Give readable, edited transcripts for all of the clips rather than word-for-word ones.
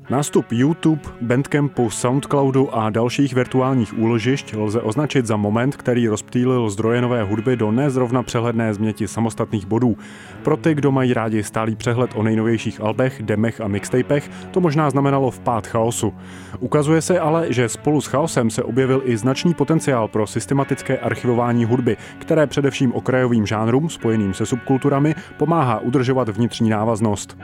Nástup YouTube, Bandcampu, Soundcloudu a dalších virtuálních úložišť lze označit za moment, který rozptýlil zdroje nové hudby do nezrovna přehledné změti samostatných bodů. Pro ty, kdo mají rádi stálý přehled o nejnovějších albech, demech a mixtapech, to možná znamenalo vpád chaosu. Ukazuje se ale, že spolu s chaosem se objevil i značný potenciál pro systematické archivování hudby, které především okrajovým žánrům, spojeným se subkulturami, pomáhá udržovat vnitřní návaznost.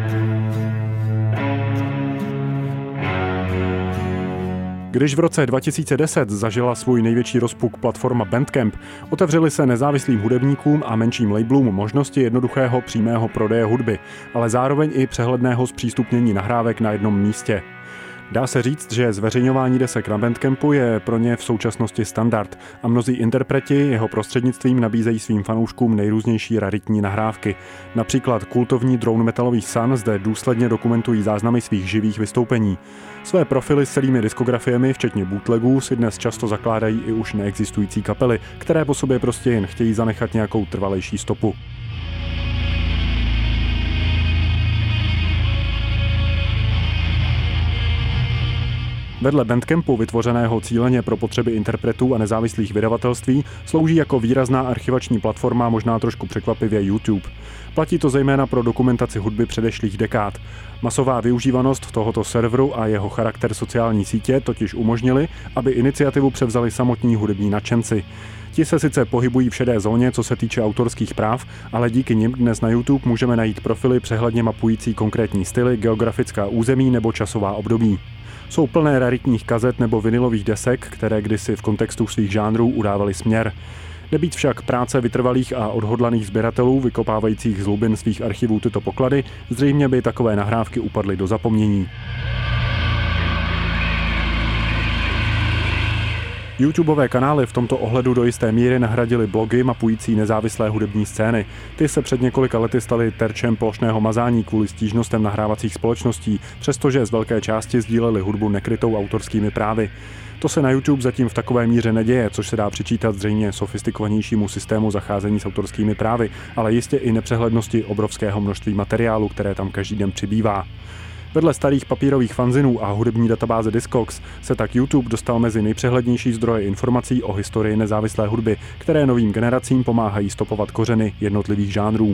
Když v roce 2010 zažila svůj největší rozpuk platforma Bandcamp, otevřely se nezávislým hudebníkům a menším labelům možnosti jednoduchého přímého prodeje hudby, ale zároveň i přehledného zpřístupnění nahrávek na jednom místě. Dá se říct, že zveřejňování desek na Bandcampu je pro ně v současnosti standard a mnozí interpreti jeho prostřednictvím nabízejí svým fanouškům nejrůznější raritní nahrávky. Například kultovní drone metalový Sun zde důsledně dokumentují záznamy svých živých vystoupení. Své profily s celými diskografiemi, včetně bootlegů, si dnes často zakládají i už neexistující kapely, které po sobě prostě jen chtějí zanechat nějakou trvalejší stopu. Vedle Bandcampu, vytvořeného cíleně pro potřeby interpretů a nezávislých vydavatelství, slouží jako výrazná archivační platforma možná trošku překvapivě YouTube. Platí to zejména pro dokumentaci hudby předešlých dekád. Masová využívanost tohoto serveru a jeho charakter sociální sítě totiž umožnili, aby iniciativu převzali samotní hudební nadšenci. Ti se sice pohybují v šedé zóně, co se týče autorských práv, ale díky nim dnes na YouTube můžeme najít profily přehledně mapující konkrétní styly, geografická území nebo časová období. Jsou plné raritních kazet nebo vinylových desek, které kdysi v kontextu svých žánrů udávaly směr. Nebýt však práce vytrvalých a odhodlaných sběratelů, vykopávajících z hlubin svých archivů tyto poklady, zřejmě by takové nahrávky upadly do zapomnění. YouTubeové kanály v tomto ohledu do jisté míry nahradily blogy mapující nezávislé hudební scény. Ty se před několika lety staly terčem plošného mazání kvůli stížnostem nahrávacích společností, přestože z velké části sdíleli hudbu nekrytou autorskými právy. To se na YouTube zatím v takové míře neděje, což se dá přičítat zřejmě sofistikovanějšímu systému zacházení s autorskými právy, ale jistě i nepřehlednosti obrovského množství materiálu, které tam každý den přibývá. Vedle starých papírových fanzinů a hudební databáze Discogs se tak YouTube dostal mezi nejpřehlednější zdroje informací o historii nezávislé hudby, které novým generacím pomáhají stopovat kořeny jednotlivých žánrů.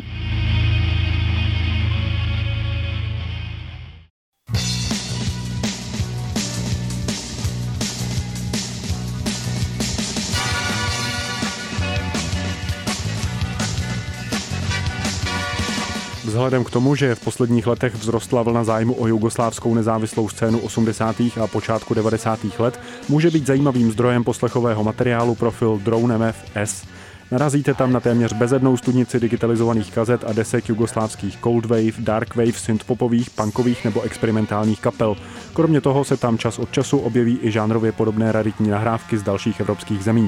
Vzhledem k tomu, že v posledních letech vzrostla vlna zájmu o jugoslávskou nezávislou scénu 80. a počátku 90. let, může být zajímavým zdrojem poslechového materiálu profil Drone MF-S. Narazíte tam na téměř bezednou studnici digitalizovaných kazet a desek jugoslávských cold wave, dark wave, synthpopových, punkových nebo experimentálních kapel. Kromě toho se tam čas od času objeví i žánrově podobné raritní nahrávky z dalších evropských zemí.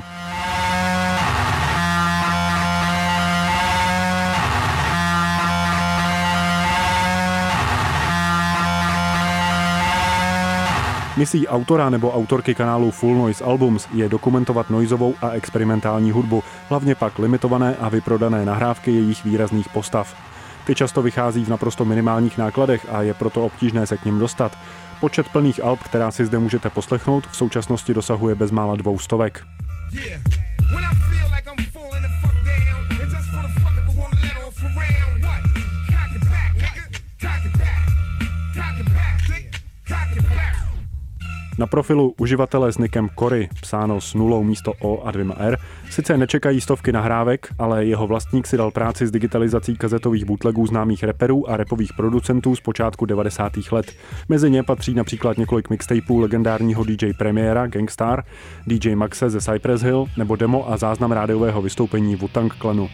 Misí autora nebo autorky kanálu Full Noise Albums je dokumentovat noizovou a experimentální hudbu, hlavně pak limitované a vyprodané nahrávky jejich výrazných postav. Ty často vychází v naprosto minimálních nákladech a je proto obtížné se k nim dostat. Počet plných alb, která si zde můžete poslechnout, v současnosti dosahuje bezmála 200. Na profilu uživatele s nickem Cory, psáno s nulou místo O a 2 R, sice nečekají stovky nahrávek, ale jeho vlastník si dal práci s digitalizací kazetových bootlegů známých raperů a rapových producentů z počátku 90. let. Mezi ně patří například několik mixtapeů legendárního DJ Premiéra Gangstar, DJ Maxe ze Cypress Hill nebo demo a záznam rádiového vystoupení Wu-Tang Clanu.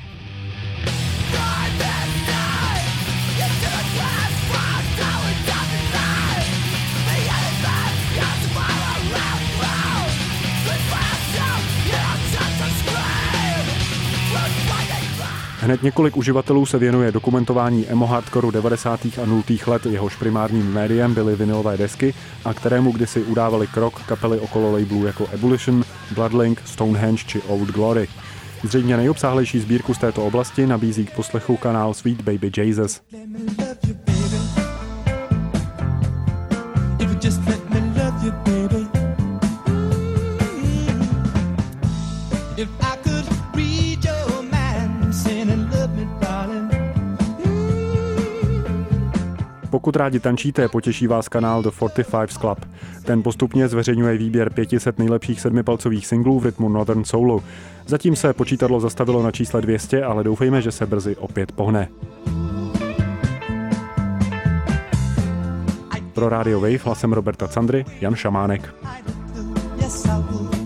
Hned několik uživatelů se věnuje dokumentování emo hardcoreu 90. a 0. let, jehož primárním médiem byly vinylové desky a kterému kdysi udávali krok kapely okolo labelů jako Ebullition, Bloodlink, Stonehenge či Old Glory. Zřejmě nejobsáhlejší sbírku z této oblasti nabízí k poslechu kanál Sweet Baby Jesus. Pokud rádi tančíte, potěší vás kanál The 45's Club. Ten postupně zveřejňuje výběr 500 nejlepších sedmipalcových singlů v rytmu Northern Soulu. Zatím se počítadlo zastavilo na čísle 200, ale doufejme, že se brzy opět pohne. Pro Radio Wave hlasem Roberta Candry, Jan Šamánek.